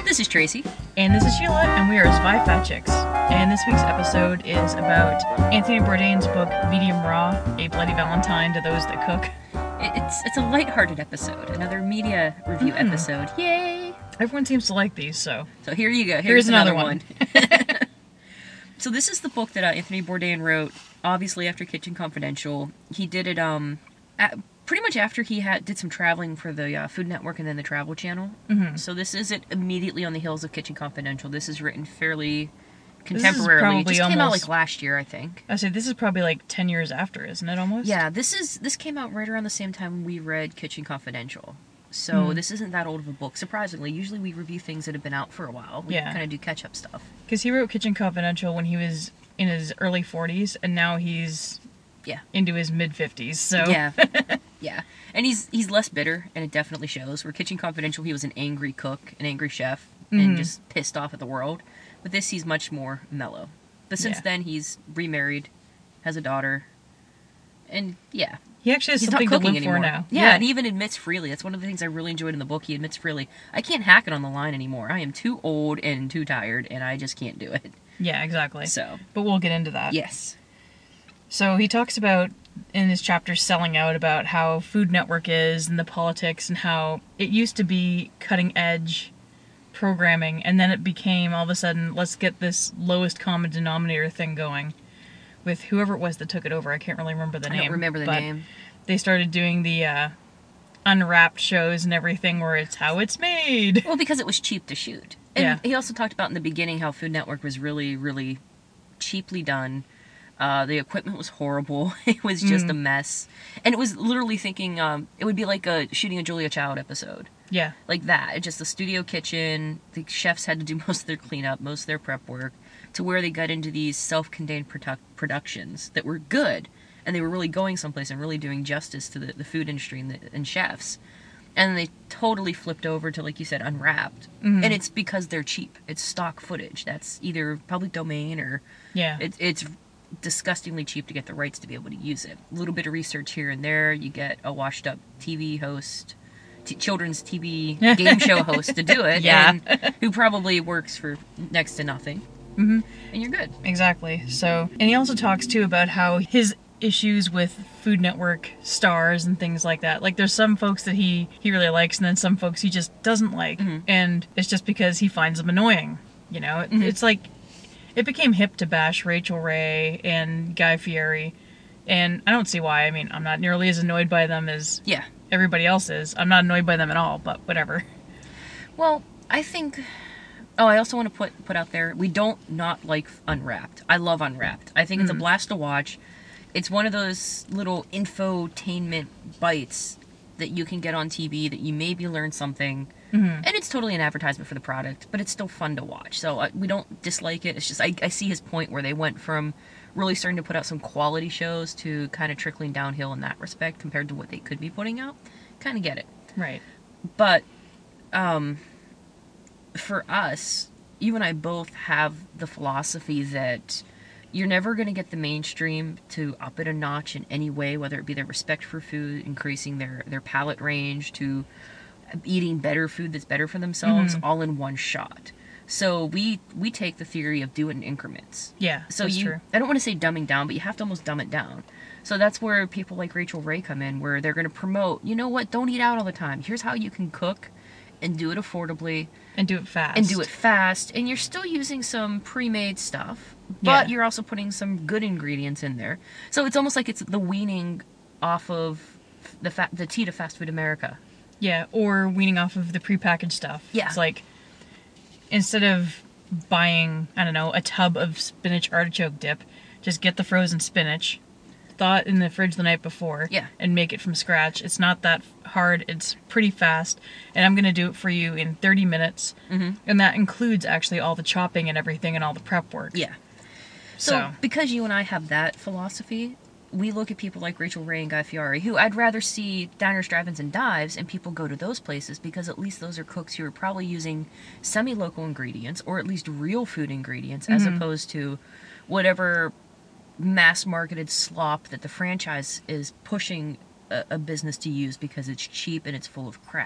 This is Tracy. And this is Sheila, and we are Spy Fat Chicks. And this week's episode is about Anthony Bourdain's book, Medium Raw, A Bloody Valentine to Those That Cook. It's a lighthearted episode, another media review episode. Yay! Everyone seems to like these, so here you go. Here's another one. So this is the book that Anthony Bourdain wrote, obviously after Kitchen Confidential. He did it pretty much after he did some traveling for the Food Network and then the Travel Channel. Mm-hmm. So this isn't immediately on the heels of Kitchen Confidential. This is written fairly contemporarily. It just came out like last year, I think. I say this is probably like 10 years after, isn't it, almost? Yeah, this came out right around the same time we read Kitchen Confidential. So this isn't that old of a book, surprisingly. Usually we review things that have been out for a while. We kind of do catch-up stuff. Because he wrote Kitchen Confidential when he was in his early 40s, and now he's into his mid-50s, so... Yeah. Yeah. And he's less bitter, and it definitely shows. Where Kitchen Confidential, he was an angry cook, an angry chef, and just pissed off at the world. But this, he's much more mellow. But since then, he's remarried, has a daughter, and He actually has he's something not to cooking live anymore. for now. Yeah, and he even admits freely. That's one of the things I really enjoyed in the book. He admits freely, I can't hack it on the line anymore. I am too old and too tired, and I just can't do it. Yeah, exactly. So, but we'll get into that. Yes. So he talks about, in his chapter Selling Out, about how Food Network is and the politics and how it used to be cutting edge programming, and then it became all of a sudden, let's get this lowest common denominator thing going with whoever it was that took it over. I can't really remember the name. I don't remember the name. They started doing the Unwrapped shows and everything where it's how it's made. Well, because it was cheap to shoot. And he also talked about in the beginning how Food Network was really, really cheaply done. The equipment was horrible. It was just a mess. And it was literally thinking it would be like shooting a Julia Child episode. Yeah. Like that. It's just the studio kitchen. The chefs had to do most of their cleanup, most of their prep work, to where they got into these self-contained productions that were good. And they were really going someplace and really doing justice to the food industry and chefs. And they totally flipped over to, like you said, Unwrapped. Mm-hmm. And it's because they're cheap. It's stock footage. That's either public domain or... Yeah. It's disgustingly cheap to get the rights to be able to use it. A little bit of research here and there. You get a washed-up TV host, children's TV game show host to do it. And who probably works for next to nothing. Mm-hmm. And you're good. Exactly. So, and he also talks, too, about how his issues with Food Network stars and things like that. Like, there's some folks that he really likes, and then some folks he just doesn't like. Mm-hmm. And it's just because he finds them annoying. You know? Mm-hmm. It's like, it became hip to bash Rachel Ray and Guy Fieri. And I don't see why. I mean, I'm not nearly as annoyed by them as everybody else is. I'm not annoyed by them at all, but whatever. Well, I think... Oh, I also want to put out there, we don't not like Unwrapped. I love Unwrapped. I think it's a blast to watch. It's one of those little infotainment bites that you can get on TV that you maybe learn something. Mm-hmm. And it's totally an advertisement for the product, but it's still fun to watch. So we don't dislike it. It's just, I see his point where they went from really starting to put out some quality shows to kind of trickling downhill in that respect compared to what they could be putting out. Kind of get it. Right. But, for us, you and I both have the philosophy that you're never going to get the mainstream to up it a notch in any way, whether it be their respect for food, increasing their palate range, to eating better food that's better for themselves, all in one shot. So we take the theory of do it in increments. Yeah, so that's true. I don't want to say dumbing down, but you have to almost dumb it down. So that's where people like Rachel Ray come in, where they're going to promote, you know what, don't eat out all the time. Here's how you can cook and do it affordably. And do it fast. And you're still using some pre-made stuff, but you're also putting some good ingredients in there. So it's almost like it's the weaning off of the tea to fast food America. Yeah, or weaning off of the prepackaged stuff. Yeah. It's like, instead of buying, I don't know, a tub of spinach artichoke dip, just get the frozen spinach, thaw it in the fridge the night before, and make it from scratch. It's not that hard. It's pretty fast, and I'm going to do it for you in 30 minutes, and that includes actually all the chopping and everything and all the prep work. Yeah. So because you and I have that philosophy, we look at people like Rachel Ray and Guy Fieri, who I'd rather see diners, drive-ins, and dives, and people go to those places because at least those are cooks who are probably using semi-local ingredients, or at least real food ingredients, as opposed to whatever mass-marketed slop that the franchise is pushing a business to use because it's cheap and it's full of crap.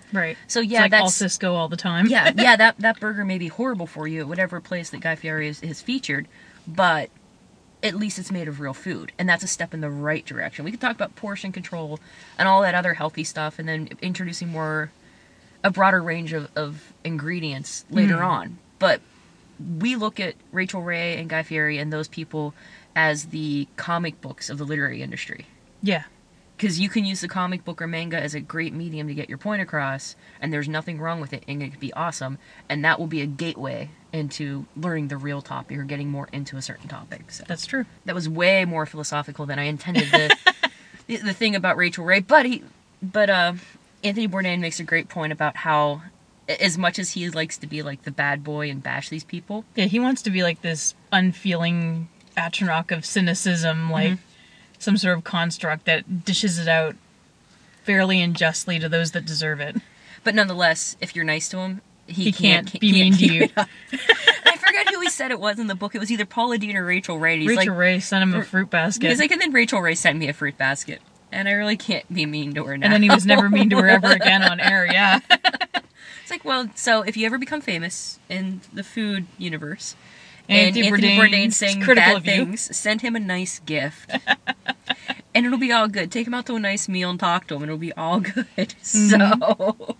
Right. So It's yeah, like all that's Cisco all the time. yeah, that burger may be horrible for you at whatever place that Guy Fieri is featured, but at least it's made of real food, and that's a step in the right direction. We could talk about portion control and all that other healthy stuff, and then introducing a broader range of ingredients later on. But we look at Rachel Ray and Guy Fieri and those people as the comic books of the literary industry. Yeah. Because you can use the comic book or manga as a great medium to get your point across, and there's nothing wrong with it, and it can be awesome, and that will be a gateway into learning the real topic or getting more into a certain topic. So That's true. that was way more philosophical than I intended. The thing about Rachel Ray, but Anthony Bourdain makes a great point about how, as much as he likes to be like the bad boy and bash these people, Yeah, he wants to be like this unfeeling Atronach of cynicism, like some sort of construct that dishes it out fairly and justly to those that deserve it. but nonetheless, if you're nice to him, he can't be mean to you. I forget who he said it was in the book. It was either Paula Deen or Rachel Ray. He's Rachel like, Ray sent him a fruit basket. he's like, and then Rachel Ray sent me a fruit basket, and I really can't be mean to her now. And then he was never mean to her ever again on air, yeah. It's like, well, so if you ever become famous in the food universe, Anthony Bourdain's saying critical bad of you. things, send him a nice gift. And it'll be all good. Take him out to a nice meal and talk to him, and it'll be all good. So...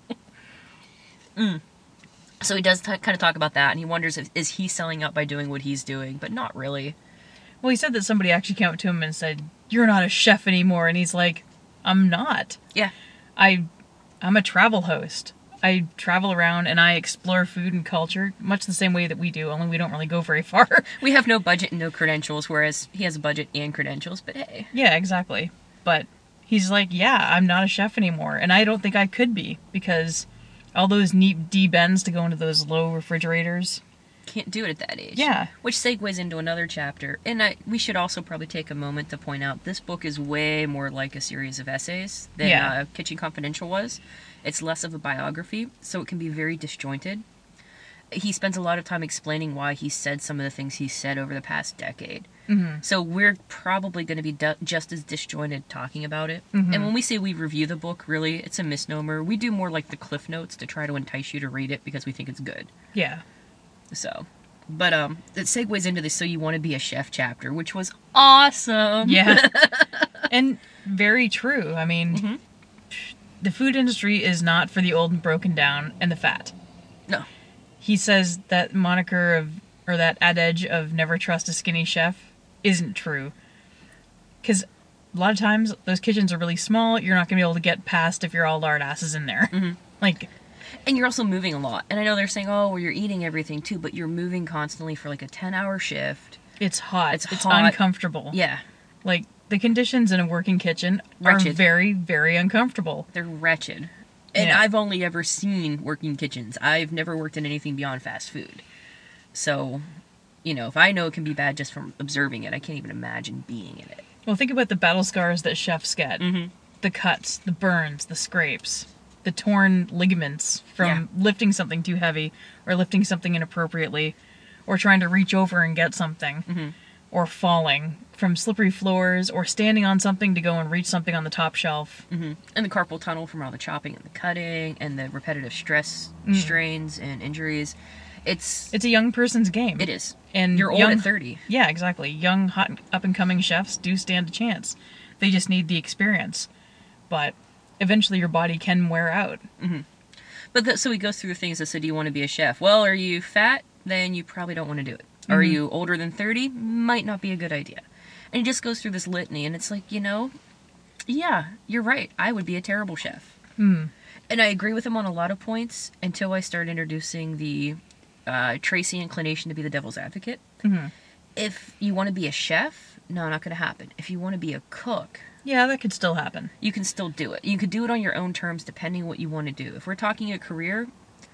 So he does kind of talk about that, and he wonders if is he selling out by doing what he's doing, but not really. Well, he said that somebody actually came up to him and said, "You're not a chef anymore," and he's like, "I'm not. Yeah. I'm a travel host. I travel around and I explore food and culture much the same way that we do, only we don't really go very far." We have no budget and no credentials, whereas he has a budget and credentials, but hey. Yeah, exactly. But he's like, "Yeah, I'm not a chef anymore, and I don't think I could be, because all those neat D-bends to go into those low refrigerators." Can't do it at that age. Yeah. Which segues into another chapter. And we should also probably take a moment to point out this book is way more like a series of essays than Kitchen Confidential was. It's less of a biography, so it can be very disjointed. He spends a lot of time explaining why he said some of the things he said over the past decade. Mm-hmm. So we're probably going to be just as disjointed talking about it. And when we say we review the book, really, it's a misnomer. We do more like the Cliff Notes to try to entice you to read it because we think it's good. Yeah. So, but it segues into the So You Want to Be a Chef chapter, which was awesome. Yeah. And very true. I mean, the food industry is not for the old and broken down and the fat. No. He says that moniker of, or that adage of never trust a skinny chef isn't true. Because a lot of times those kitchens are really small. You're not going to be able to get past if you're all lard asses in there. Like, And you're also moving a lot. And I know they're saying, oh, well, you're eating everything too, but you're moving constantly for like a 10-hour shift. it's hot. It's It's hot. uncomfortable. Yeah. Like, the conditions in a working kitchen Wretched. are very, very uncomfortable. They're wretched. And Yeah. I've only ever seen working kitchens. I've never worked in anything beyond fast food. So, you know, if I know it can be bad just from observing it, I can't even imagine being in it. Well, think about the battle scars that chefs get. Mm-hmm. The cuts, the burns, the scrapes, the torn ligaments from lifting something too heavy or lifting something inappropriately or trying to reach over and get something or falling from slippery floors or standing on something to go and reach something on the top shelf. And the carpal tunnel from all the chopping and the cutting and the repetitive stress, strains, and injuries. It's a young person's game. It is. And you're old young, at 30. Yeah, exactly. Young, hot, up-and-coming chefs do stand a chance. They just need the experience. But eventually your body can wear out. But so he goes through the things that said, do you want to be a chef? Well, are you fat? Then you probably don't want to do it. Are you older than 30? Might not be a good idea. And he just goes through this litany, and it's like, you know, yeah, you're right. I would be a terrible chef. And I agree with him on a lot of points until I start introducing the Tracy inclination to be the devil's advocate. If you want to be a chef, no, not going to happen. If you want to be a cook, Yeah, that could still happen. you can still do it. You could do it on your own terms depending on what you want to do. If we're talking a career,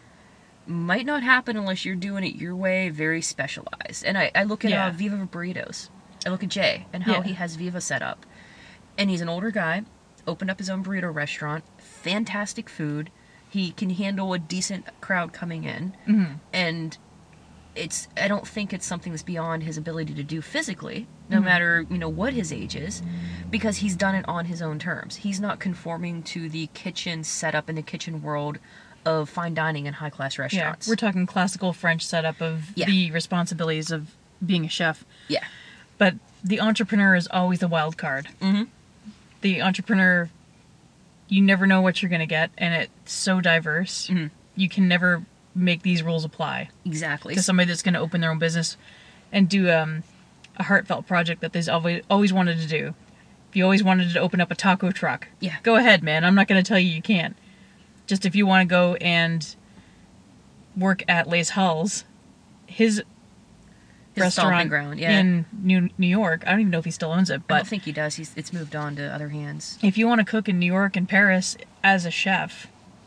might not happen unless you're doing it your way, very specialized. And I look at Viva Burritos. I look at Jay and how he has Viva set up. And he's an older guy, opened up his own burrito restaurant, fantastic food. He can handle a decent crowd coming in. And I don't think it's something that's beyond his ability to do physically, no matter, what his age is, because he's done it on his own terms. He's not conforming to the kitchen setup in the kitchen world of fine dining and high-class restaurants. We're talking classical French setup of the responsibilities of being a chef. Yeah. But the entrepreneur is always the wild card. Mm-hmm. The entrepreneur, you never know what you're going to get, and it's so diverse. Mm-hmm. You can never make these rules apply. Exactly. To somebody that's going to open their own business and do a heartfelt project that they've always wanted to do. If you always wanted to open up a taco truck, go ahead, man. I'm not going to tell you can't. Just if you want to go and work at Les Halles, his restaurant ground, in New York, I don't even know if he still owns it, but I don't think he does. It's moved on to other hands. If you want to cook in New York and Paris as a chef,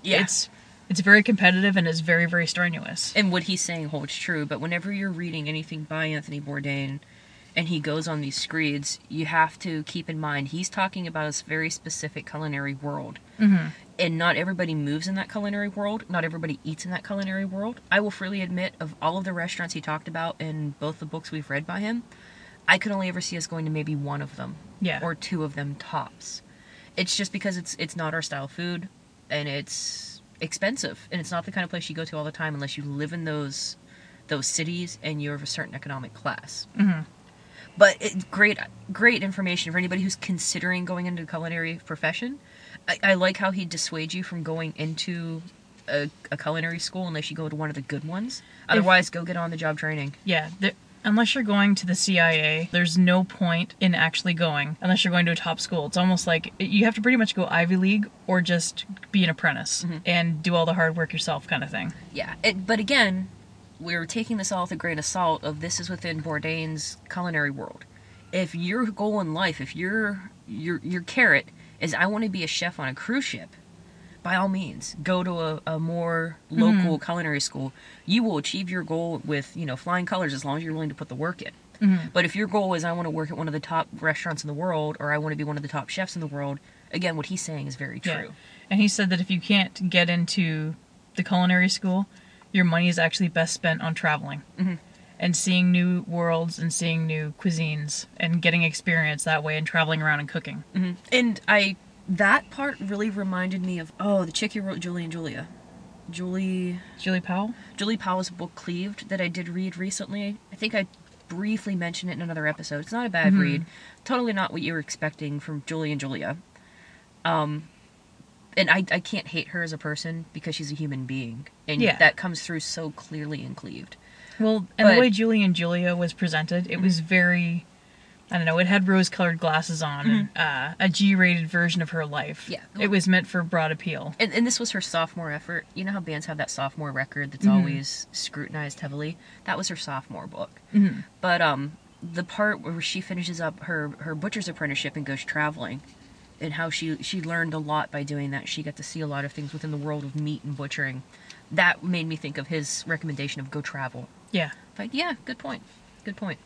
it's very competitive and it's very, very strenuous. And what he's saying holds true, but whenever you're reading anything by Anthony Bourdain and he goes on these screeds, you have to keep in mind he's talking about a very specific culinary world. Mm-hmm. And not everybody moves in that culinary world. Not everybody eats in that culinary world. I will freely admit, of all of the restaurants he talked about in both the books we've read by him, I could only ever see us going to maybe one of them. Yeah. Or two of them tops. It's just because it's not our style food, and it's expensive, and it's not the kind of place you go to all the time unless you live in those cities and you're of a certain economic class. Mm-hmm. But great information for anybody who's considering going into the culinary profession. I like how he dissuades you from going into a culinary school unless you go to one of the good ones. Otherwise, go get on-the-job training. Yeah, unless you're going to the CIA, there's no point in actually going unless you're going to a top school. It's almost like you have to pretty much go Ivy League or just be an apprentice and do all the hard work yourself kind of thing. Yeah, but again, we're taking this all with a grain of salt of this is within Bourdain's culinary world. If your goal in life, if your carrot is I want to be a chef on a cruise ship, by all means, go to a more local culinary school. You will achieve your goal with, flying colors as long as you're willing to put the work in. Mm-hmm. But if your goal is I want to work at one of the top restaurants in the world, or I want to be one of the top chefs in the world, again, what he's saying is very true. Yeah. And he said that if you can't get into the culinary school, your money is actually best spent on traveling. Mm-hmm. And seeing new worlds and seeing new cuisines and getting experience that way and traveling around and cooking. Mm-hmm. And that part really reminded me of, the chick who wrote Julie and Julia. Julie Powell? Julie Powell's book Cleaved that I did read recently. I think I briefly mentioned it in another episode. It's not a bad read. Totally not what you were expecting from Julie and Julia. And I can't hate her as a person because she's a human being. And that comes through so clearly in Cleaved. Well, and the way Julie and Julia was presented, it was very, I don't know, it had rose-colored glasses on, a G-rated version of her life. Yeah. It was meant for broad appeal. And this was her sophomore effort. You know how bands have that sophomore record that's always scrutinized heavily? That was her sophomore book. Mm-hmm. But the part where she finishes up her butcher's apprenticeship and goes traveling, and how she learned a lot by doing that. She got to see a lot of things within the world of meat and butchering. That made me think of his recommendation of go travel. Yeah. Like, yeah, good point. Good point.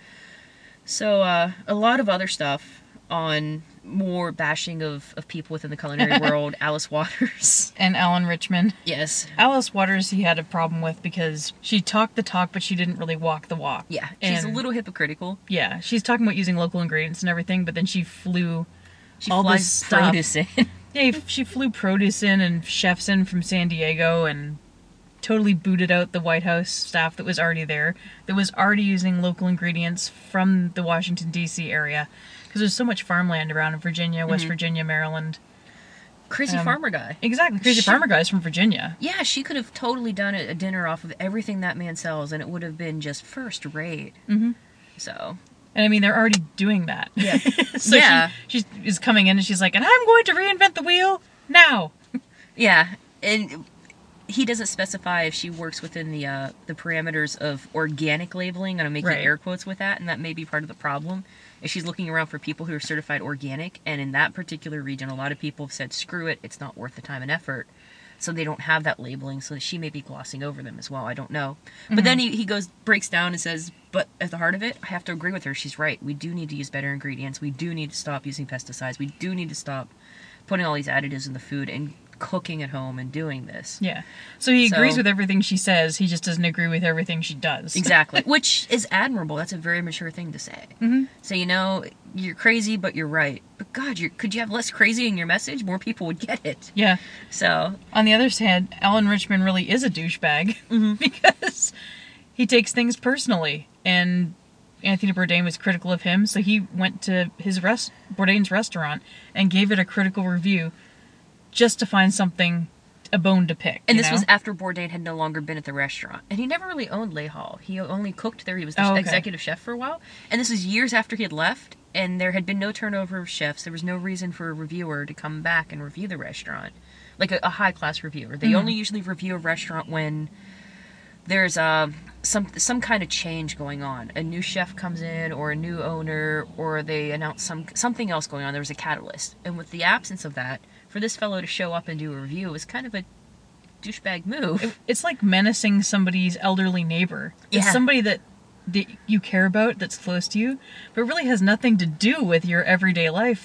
So, a lot of other stuff on more bashing of people within the culinary world. Alice Waters. And Alan Richmond. Yes. Alice Waters he had a problem with because she talked the talk, but she didn't really walk the walk. Yeah, she's a little hypocritical. Yeah, she's talking about using local ingredients and everything, but then she flew all flies this stuff. produce in. Yeah, she flew produce in and chefs in from San Diego and totally booted out the White House staff that was already there, that was already using local ingredients from the Washington, D.C. area. Because there's so much farmland around in Virginia, West Virginia, Maryland. Crazy farmer guy. Exactly, crazy farmer guy's from Virginia. Yeah, she could have totally done a dinner off of everything that man sells, and it would have been just first rate. Mm-hmm. So... And I mean, they're already doing that. Yeah. So she is coming in and she's like, and I'm going to reinvent the wheel now. Yeah, and he doesn't specify if she works within the parameters of organic labeling, and I'm making air quotes with that, and that may be part of the problem. Is she's looking around for people who are certified organic, and in that particular region, a lot of people have said, screw it, it's not worth the time and effort. So they don't have that labeling, so she may be glossing over them as well. I don't know. But then he breaks down and says, but at the heart of it, I have to agree with her. She's right. We do need to use better ingredients. We do need to stop using pesticides. We do need to stop putting all these additives in the food and cooking at home and doing this. Yeah. So he agrees So- with everything she says. He just doesn't agree with everything she does. Exactly. Which is admirable. That's a very mature thing to say. Mm-hmm. So, you're crazy, but you're right. But God, could you have less crazy in your message? More people would get it. Yeah. So, On the other hand, Alan Richman really is a douchebag Mm-hmm. because he takes things personally, and Anthony Bourdain was critical of him, so he went to his Bourdain's restaurant and gave it a critical review just to find a bone to pick. and you this know? was after Bourdain had no longer been at the restaurant. And he never really owned Les Hall. He only cooked there. He was the Oh, okay. executive chef for a while. And this was years after he had left, and there had been no turnover of chefs. There was no reason for a reviewer to come back and review the restaurant. Like a high-class reviewer. They only usually review a restaurant when there's some kind of change going on. A new chef comes in, or a new owner, or they announce something else going on. There was a catalyst. And with the absence of that, for this fellow to show up and do a review was kind of a douchebag move. It's like menacing somebody's elderly neighbor. It's Yeah. somebody that you care about, that's close to you, but really has nothing to do with your everyday life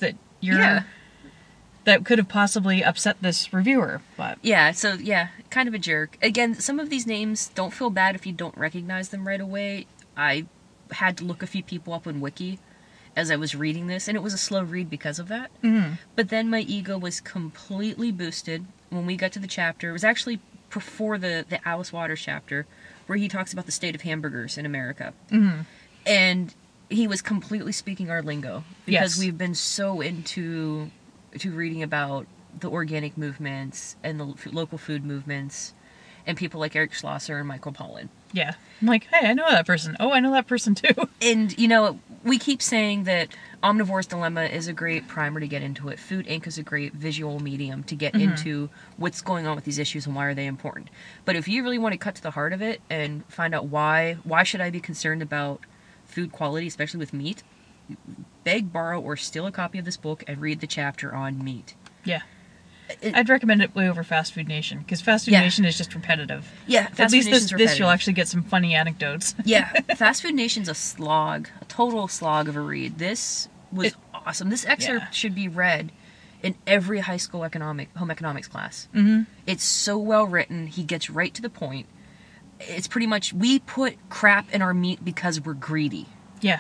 that could have possibly upset this reviewer. But So kind of a jerk. Again, some of these names, don't feel bad if you don't recognize them right away. I had to look a few people up on Wiki as I was reading this, and it was a slow read because of that. Mhm. But then my ego was completely boosted when we got to the chapter. It was actually before the Alice Waters chapter, where he talks about the state of hamburgers in America. Mhm. And he was completely speaking our lingo, because Yes. we've been so into reading about the organic movements and the local food movements and people like Eric Schlosser and Michael Pollan. yeah, I'm like, hey, I know that person. Oh, I know that person too. And, we keep saying that Omnivore's Dilemma is a great primer to get into it. Food Inc. is a great visual medium to get into what's going on with these issues and why are they important. But if you really want to cut to the heart of it and find out why should I be concerned about food quality, especially with meat, beg, borrow, or steal a copy of this book and read the chapter on meat. Yeah. It- I'd recommend it way over Fast Food Nation, because Fast Food Yeah. Nation is just repetitive. Yeah, At Fast least Food Nation's this you'll repetitive. actually get some funny anecdotes. Yeah, Fast Food Nation's a slog, a total slog of a read. This was awesome. This excerpt Yeah. should be read in every high school home economics class. Mhm. It's so well written. He gets right to the point. It's pretty much, we put crap in our meat because we're greedy. Yeah,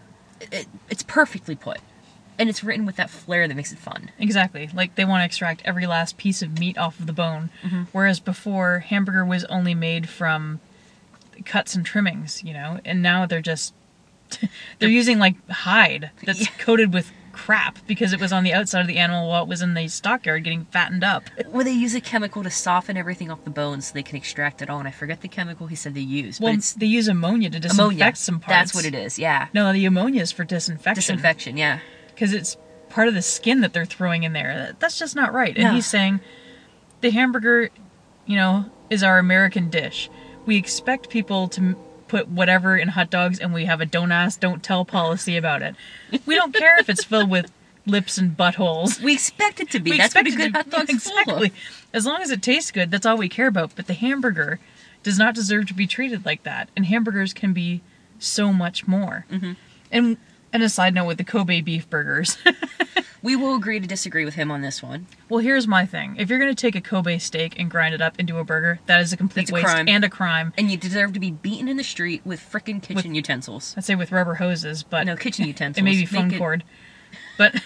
It's perfectly put. And it's written with that flair that makes it fun. exactly. Like, they want to extract every last piece of meat off of the bone, whereas before, hamburger was only made from cuts and trimmings, and now they're just they're using like hide that's Yeah. coated with crap because it was on the outside of the animal while it was in the stockyard getting fattened up. Well, they use a chemical to soften everything off the bones so they can extract it all, and I forget the chemical he said they use, Well, but it's they use ammonia to disinfect ammonia. some parts. That's what it is, yeah. No, the ammonia is for disinfection. Disinfection, yeah. Because it's part of the skin that they're throwing in there. That's just not right. And No. he's saying the hamburger, is our American dish. We expect people to put whatever in hot dogs, and we have a don't ask, don't tell policy about it. We don't care if it's filled with lips and buttholes. We expect it to be. We That's what a expect it good to- hot dog's exactly. full of. As long as it tastes good, that's all we care about. But the hamburger does not deserve to be treated like that. And hamburgers can be so much more. Mm-hmm. And a side note with the Kobe beef burgers. We will agree to disagree with him on this one. Well, here's my thing. If you're going to take a Kobe steak and grind it up into a burger, that is a complete That's a waste crime. and a crime. And you deserve to be beaten in the street with frickin' kitchen utensils. I'd say with rubber hoses, but No, kitchen utensils. it may be Make phone it- cord. But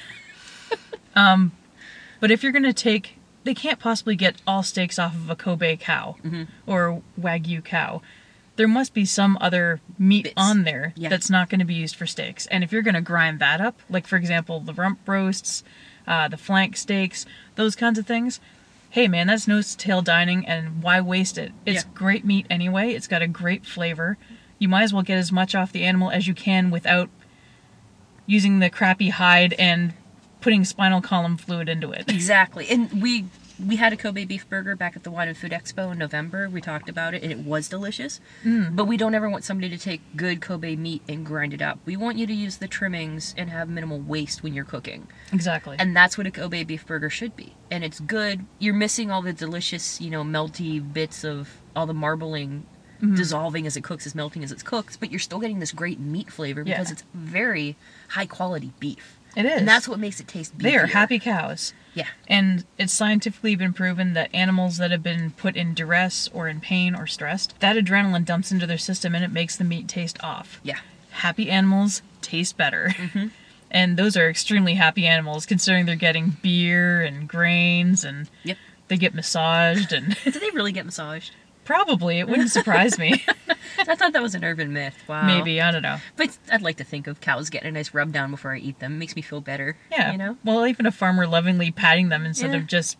but if you're going to take, they can't possibly get all steaks off of a Kobe cow Mm-hmm. or Wagyu cow. There must be some other meat Bits. on there Yeah. that's not going to be used for steaks. And if you're going to grind that up, like for example the rump roasts, the flank steaks, those kinds of things, hey man, that's nose-to-tail dining, and why waste it? It's Yeah. great meat anyway. It's got a great flavor. You might as well get as much off the animal as you can without using the crappy hide and putting spinal column fluid into it. Exactly. And we had a Kobe beef burger back at the Wine and Food Expo in November. We talked about it, and it was delicious. But we don't ever want somebody to take good Kobe meat and grind it up. We want you to use the trimmings and have minimal waste when you're cooking. Exactly. And that's what a Kobe beef burger should be. And it's good. You're missing all the delicious, melty bits of all the marbling dissolving as it cooks, as melting as it cooks, but you're still getting this great meat flavor because Yeah. it's very high quality beef. It is. And that's what makes it taste beefier. They are happy cows. Yeah. And it's scientifically been proven that animals that have been put in duress or in pain or stressed, that adrenaline dumps into their system and it makes the meat taste off. Yeah. Happy animals taste better. Mm-hmm. And those are extremely happy animals, considering they're getting beer and grains and Yep. they get massaged and Do they really get massaged? probably, it wouldn't surprise me. I thought that was an urban myth. Wow. Maybe, I don't know. But I'd like to think of cows getting a nice rub down before I eat them. It makes me feel better. Yeah. You know? Well, even a farmer lovingly patting them instead Yeah. of just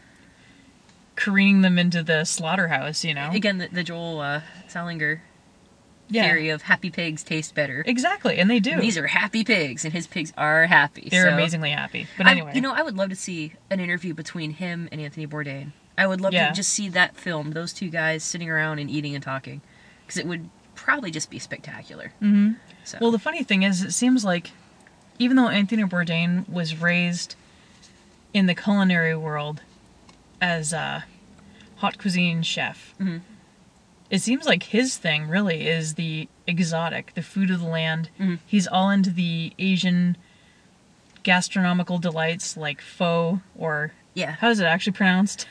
careening them into the slaughterhouse, you know? Again, the Joel Salinger Yeah. theory of happy pigs taste better. Exactly, and they do. And these are happy pigs, and his pigs are happy. They're so amazingly happy. But anyway. I would love to see an interview between him and Anthony Bourdain. I would love Yeah. to just see that film, those two guys sitting around and eating and talking. Because it would probably just be spectacular. hmm So. Well, the funny thing is, it seems like even though Anthony Bourdain was raised in the culinary world as a haute cuisine chef, Mhm. it seems like his thing really is the exotic, the food of the land. Mhm. He's all into the Asian gastronomical delights like pho, or Yeah. how is it actually pronounced?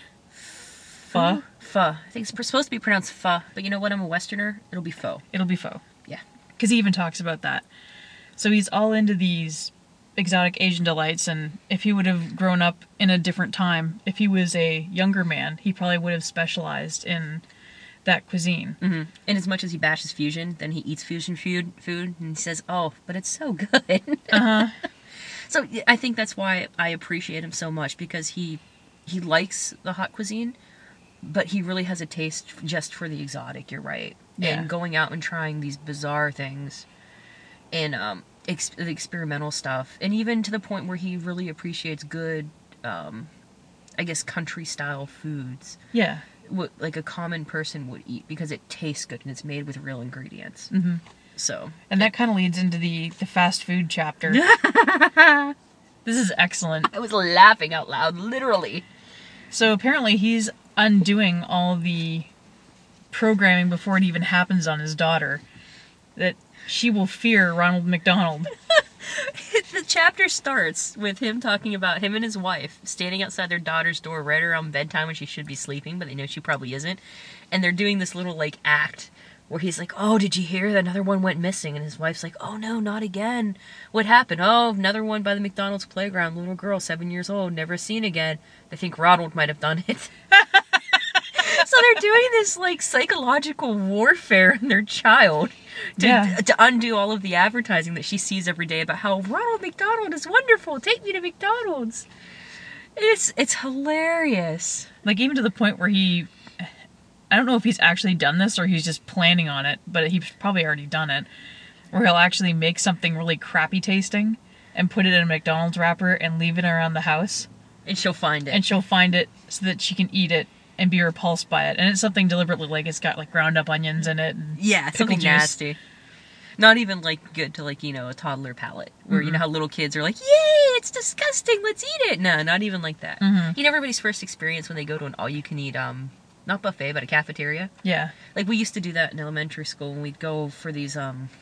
Pho? Pho. I think it's supposed to be pronounced pho, but you know what? I'm a Westerner. It'll be pho. It'll be pho. Yeah. Because he even talks about that. So he's all into these exotic Asian delights, and if he would have grown up in a different time, if he was a younger man, he probably would have specialized in that cuisine. Mm-hmm. And as much as he bashes fusion, then he eats fusion food, and he says, "Oh, but it's so good." Uh-huh. So I think that's why I appreciate him so much, because he likes the hot cuisine, but he really has a taste just for the exotic. You're right. Yeah. And going out and trying these bizarre things, and the experimental stuff, and even to the point where he really appreciates good, I guess, country style foods. Yeah. What like a common person would eat, because it tastes good and it's made with real ingredients. hmm So And that kind of leads into the fast food chapter. This is excellent. I was laughing out loud, literally. So apparently he's undoing all the programming before it even happens on his daughter. That she will fear Ronald McDonald. The chapter starts with him talking about him and his wife standing outside their daughter's door right around bedtime when she should be sleeping, but they know she probably isn't. And they're doing this little, like, act where he's like, "Oh, did you hear that another one went missing?" And his wife's like, "Oh, no, not again. What happened?" "Oh, another one by the McDonald's playground. Little girl, 7 years old, never seen again. They think Ronald might have done it." So they're doing this, like, psychological warfare in their child to undo all of the advertising that she sees every day about how Ronald McDonald is wonderful. Take me to McDonald's. It's hilarious. Like, even to the point where I don't know if he's actually done this or he's just planning on it, but he's probably already done it, where he'll actually make something really crappy tasting and put it in a McDonald's wrapper and leave it around the house. And she'll find it. And she'll find it so that she can eat it and be repulsed by it. And it's something deliberately, like it's got like ground up onions in it. And yeah, pickle something juice. nasty. Not even like good to, like, you know, a toddler palate, where you know how little kids are like, "Yay, it's disgusting, let's eat it." No, not even like that. Mhm. You know, everybody's first experience when they go to an all-you-can-eat, not buffet, but a cafeteria. Yeah. Like, we used to do that in elementary school when we'd go for these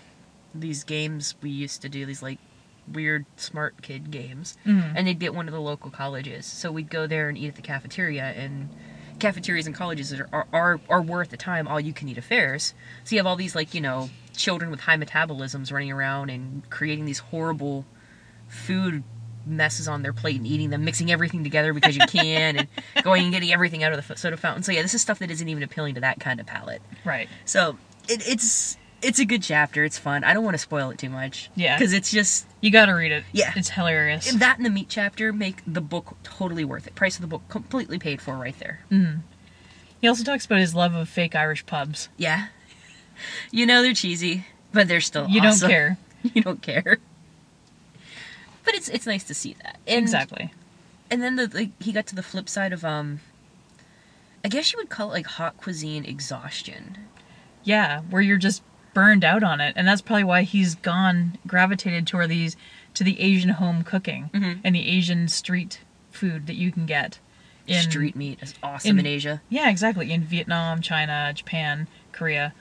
games. We used to do these, like, weird smart kid games, and they'd be at one of the local colleges. So we'd go there and eat at the cafeteria, and cafeterias and colleges were at the time all-you-can-eat affairs. So you have all these, like, you know, children with high metabolisms running around and creating these horrible food messes on their plate and eating them, mixing everything together because you can, and going and getting everything out of the soda fountain. So yeah, this is stuff that isn't even appealing to that kind of palate. Right. So it's a good chapter. It's fun. I don't want to spoil it too much. Yeah. Because it's just... You gotta read it. Yeah. It's hilarious. And that and the meat chapter make the book totally worth it. Price of the book completely paid for right there. He also talks about his love of fake Irish pubs. Yeah. You know they're cheesy, but they're still You awesome. don't care. You don't care. But it's nice to see that. And, Exactly. And then he got to the flip side of, I guess you would call it, like, hot cuisine exhaustion. Yeah, where you're just burned out on it. And that's probably why he's gravitated toward to the Asian home cooking and the Asian street food that you can get. Street meat is awesome in Asia. Yeah, exactly. In Vietnam, China, Japan, Korea.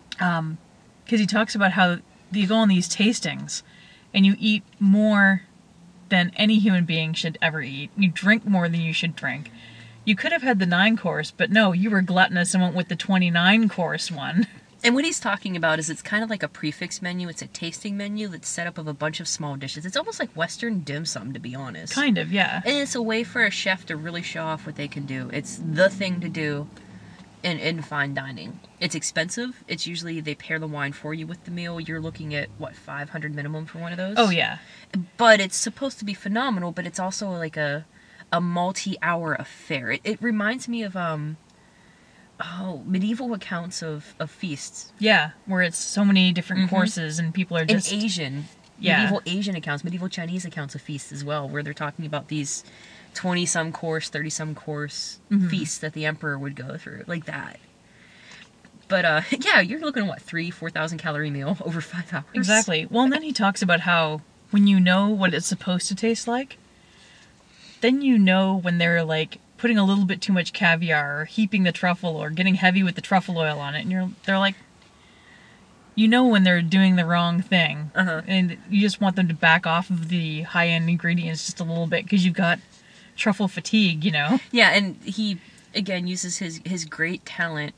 Because he talks about how you go on these tastings and you eat more than any human being should ever eat. You drink more than you should drink. You could have had the 9-course, but no, you were gluttonous and went with the 29-course one. And what he's talking about is it's kind of like a prefix menu. It's a tasting menu that's set up of a bunch of small dishes. It's almost like Western dim sum, to be honest. Kind of, yeah. And it's a way for a chef to really show off what they can do. It's the thing to do in fine dining. It's expensive. It's usually they pair the wine for you with the meal. You're looking at, what, $500 minimum for one of those? Oh, yeah. But it's supposed to be phenomenal, but it's also like a multi-hour affair. It reminds me of medieval accounts of feasts. Yeah, where it's so many different courses and people are just... And Asian. Yeah. Medieval Asian accounts, medieval Chinese accounts of feasts as well, where they're talking about these 20-some course, 30-some course feasts that the emperor would go through. Like that. But, yeah, you're looking at, 4,000 calorie meal over 5 hours. Exactly. Well, and then he talks about how when you know what it's supposed to taste like, then you know when they're, like, putting a little bit too much caviar or heaping the truffle or getting heavy with the truffle oil on it. And they're like, you know when they're doing the wrong thing. And you just want them to back off of the high-end ingredients just a little bit because you've got truffle fatigue, you know? Yeah, and he, again, uses his great talent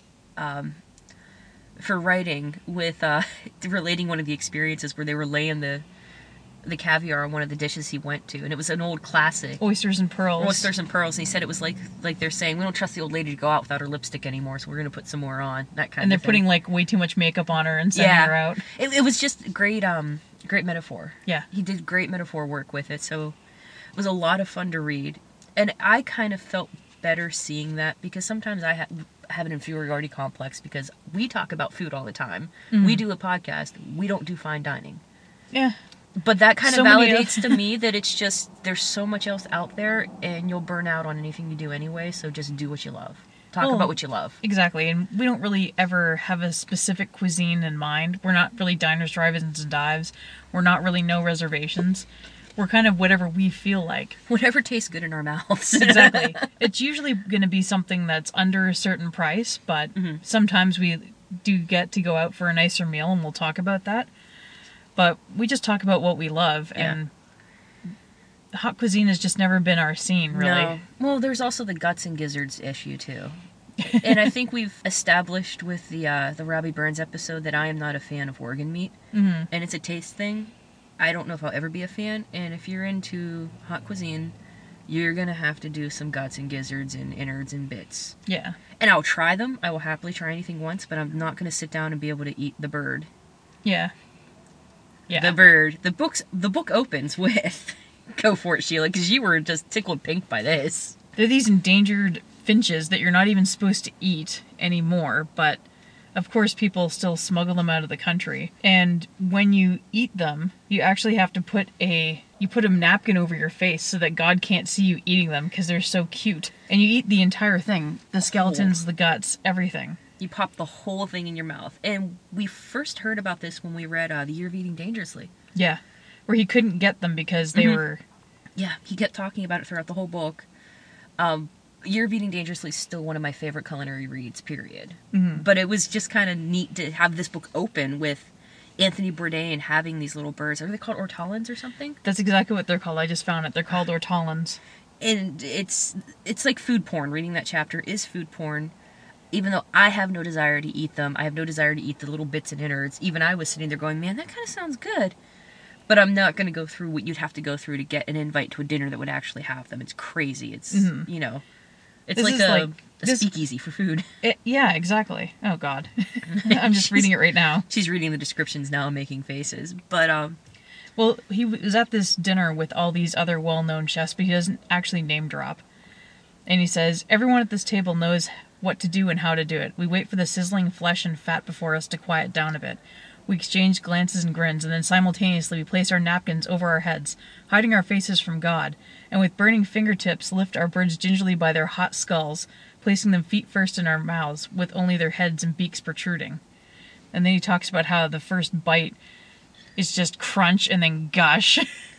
for writing with relating one of the experiences where they were laying the caviar on one of the dishes he went to, and it was an old classic. Oysters and pearls. Oysters and pearls, and he said it was like they're saying, we don't trust the old lady to go out without her lipstick anymore, so we're going to put some more on, that kind of thing. And they're putting, like, way too much makeup on her and sending her out. It was just great metaphor. Yeah. He did great metaphor work with it, so it was a lot of fun to read. And I kind of felt better seeing that, because sometimes I have an inferiority complex, because we talk about food all the time. We do a podcast. We don't do fine dining. Yeah. But that kind of validates to me that it's just, there's so much else out there, and you'll burn out on anything you do anyway, so just do what you love. Talk about what you love. Exactly, and we don't really ever have a specific cuisine in mind. We're not really diners, drive-ins, and dives. We're not really no reservations. We're kind of whatever we feel like. Whatever tastes good in our mouths. Exactly. It's usually going to be something that's under a certain price, but sometimes we do get to go out for a nicer meal, and we'll talk about that. But we just talk about what we love, and hot cuisine has just never been our scene, really. No. Well, there's also the guts and gizzards issue, too. And I think we've established with the Robbie Burns episode that I am not a fan of organ meat. And it's a taste thing. I don't know if I'll ever be a fan. And if you're into hot cuisine, you're going to have to do some guts and gizzards and innards and bits. Yeah. And I'll try them. I will happily try anything once, but I'm not going to sit down and be able to eat the bird. Yeah. Yeah. The bird. The book opens with, go for it, Sheila, because you were just tickled pink by this. They're these endangered finches that you're not even supposed to eat anymore, but of course people still smuggle them out of the country. And when you eat them, you actually have to put a napkin over your face so that God can't see you eating them because they're so cute. And you eat the entire thing. The skeletons, the guts, everything. You pop the whole thing in your mouth. And we first heard about this when we read The Year of Eating Dangerously. Yeah. Where he couldn't get them because they were... Yeah, he kept talking about it throughout the whole book. Year of Eating Dangerously is still one of my favorite culinary reads, period. But it was just kind of neat to have this book open with Anthony Bourdain having these little birds. Are they called ortolans or something? That's exactly what they're called. I just found it. They're called ortolans. And it's like food porn. Reading that chapter is food porn. Even though I have no desire to eat them, I have no desire to eat the little bits and innards. Even I was sitting there going, man, that kind of sounds good. But I'm not going to go through what you'd have to go through to get an invite to a dinner that would actually have them. It's crazy. It's, you know, it's This like is a speakeasy for food. Yeah, exactly. Oh, God. I'm just reading it right now. She's reading the descriptions now and making faces. But, well, he was at this dinner with all these other well-known chefs, but he doesn't actually name drop. And he says, everyone at this table knows what to do and how to do it. We wait for the sizzling flesh and fat before us to quiet down a bit. We exchange glances and grins, and then simultaneously we place our napkins over our heads, hiding our faces from God, and with burning fingertips lift our birds gingerly by their hot skulls, placing them feet first in our mouths, with only their heads and beaks protruding. And then he talks about how the first bite is just crunch and then gush.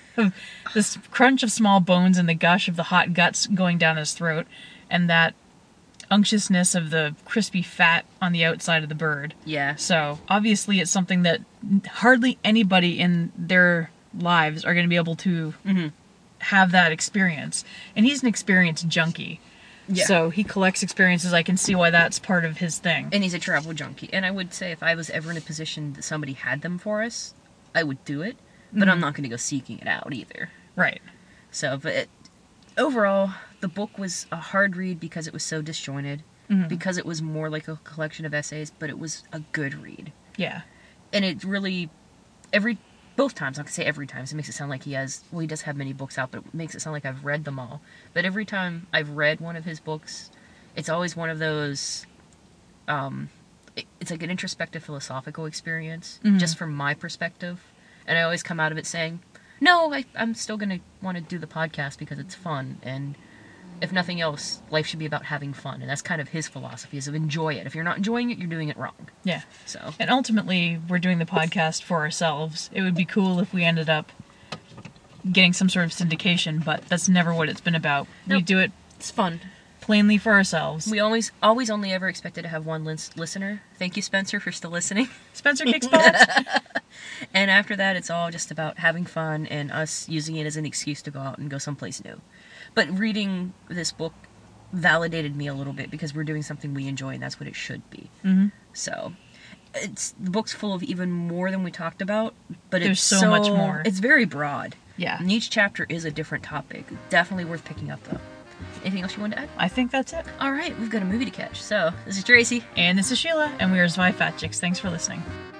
This crunch of small bones and the gush of the hot guts going down his throat, and that unctuousness of the crispy fat on the outside of the bird. yeah. So, obviously it's something that hardly anybody in their lives are going to be able to have that experience. And he's an experience junkie. Yeah. So he collects experiences. I can see why that's part of his thing. And he's a travel junkie. And I would say if I was ever in a position that somebody had them for us, I would do it. But I'm not going to go seeking it out either. Right. So, but overall, the book was a hard read because it was so disjointed. Because it was more like a collection of essays, but it was a good read. Yeah. And it really, both times, I can say every time, so it makes it sound like he does have many books out, but it makes it sound like I've read them all. But every time I've read one of his books, it's always one of those, it's like an introspective philosophical experience, just from my perspective. And I always come out of it saying, no, I'm still going to want to do the podcast because it's fun, and if nothing else, life should be about having fun, and that's kind of his philosophy, is of enjoy it. If you're not enjoying it, you're doing it wrong. Yeah. So. And ultimately, we're doing the podcast for ourselves. It would be cool if we ended up getting some sort of syndication, but that's never what it's been about. Nope. We do it It's fun. plainly for ourselves. We always only ever expected to have one listener. Thank you, Spencer, for still listening. Spencer kicks butts. And after that, it's all just about having fun and us using it as an excuse to go out and go someplace new. But reading this book validated me a little bit because we're doing something we enjoy, and that's what it should be. So, the book's full of even more than we talked about, but There's it's so much more. It's very broad. Yeah. And each chapter is a different topic. Definitely worth picking up, though. Anything else you want to add? I think that's it. All right, we've got a movie to catch. So, this is Tracy. And this is Sheila, and we are Zwei Fat Chicks. Thanks for listening.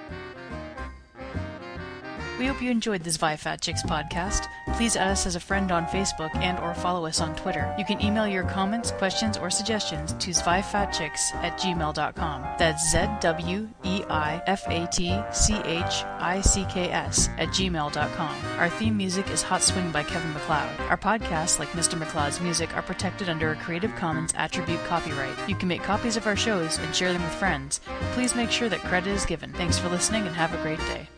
We hope you enjoyed this Vi Fat Chicks podcast. Please add us as a friend on Facebook and or follow us on Twitter. You can email your comments, questions, or suggestions to zweifatchicks@gmail.com. That's zweifatchicks@gmail.com. Our theme music is Hot Swing by Kevin MacLeod. Our podcasts, like Mr. MacLeod's music, are protected under a Creative Commons Attribute copyright. You can make copies of our shows and share them with friends. Please make sure that credit is given. Thanks for listening and have a great day.